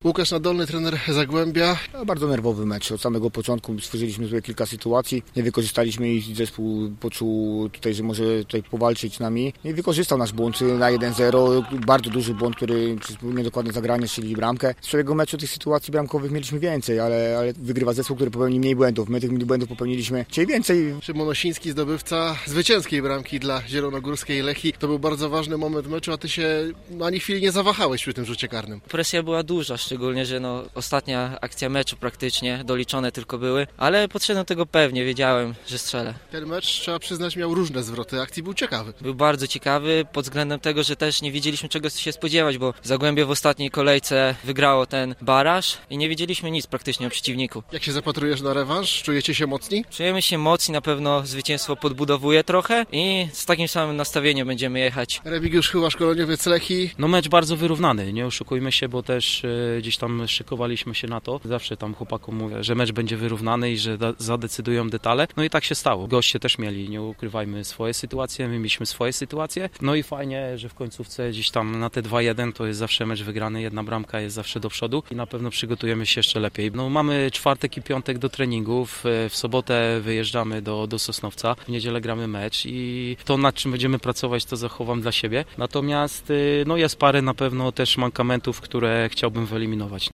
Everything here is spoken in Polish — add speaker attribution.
Speaker 1: Łukasz Nadolny, trener Zagłębia.
Speaker 2: Bardzo nerwowy mecz. Od samego początku stworzyliśmy tutaj kilka sytuacji. Nie wykorzystaliśmy i zespół poczuł tutaj, że może tutaj powalczyć z nami. I wykorzystał nasz błąd na 1-0. Bardzo duży błąd, który przez niedokładne zagranie strzeli bramkę. Z całego meczu tych sytuacji bramkowych mieliśmy więcej, ale wygrywa zespół, który popełni mniej błędów. My tych błędów popełniliśmy dzisiaj więcej.
Speaker 1: Szymon Osiński, zdobywca zwycięskiej bramki dla zielonogórskiej Lechii. To był bardzo ważny moment meczu, a ty się ani chwili nie zawahałeś przy tym rzucie karnym.
Speaker 3: Presja była duża, szczególnie, że ostatnia akcja meczu praktycznie doliczone tylko były, ale podszedłem tego pewnie, wiedziałem, że strzelę.
Speaker 1: Ten mecz, trzeba przyznać, miał różne zwroty akcji, był ciekawy.
Speaker 3: Był bardzo ciekawy pod względem tego, że też nie wiedzieliśmy czego się spodziewać, bo Zagłębie w ostatniej kolejce wygrało ten baraż i nie wiedzieliśmy nic praktycznie o przeciwniku.
Speaker 1: Jak się zapatrujesz na rewanż? Czujecie się mocni?
Speaker 3: Czujemy się mocni, na pewno zwycięstwo podbudowuje trochę i z takim samym nastawieniem będziemy jechać.
Speaker 1: Remigiusz Chyła, szkoleniowiec Lechii.
Speaker 4: Mecz bardzo wyrównany, nie oszukujmy się, bo też gdzieś tam szykowaliśmy się na to. Zawsze tam chłopakom mówię, że mecz będzie wyrównany i że zadecydują detale. No i tak się stało. Goście też mieli, nie ukrywajmy, swoje sytuacje, my mieliśmy swoje sytuacje. No i fajnie, że w końcówce gdzieś tam na te 2-1 to jest zawsze mecz wygrany, jedna bramka jest zawsze do przodu i na pewno przygotujemy się jeszcze lepiej. No mamy czwartek i piątek do treningów, w sobotę wyjeżdżamy do Sosnowca, w niedzielę gramy mecz i to, nad czym będziemy pracować, to zachowam dla siebie. Natomiast no jest parę na pewno też mankamentów, które chciałbym wyeliminować.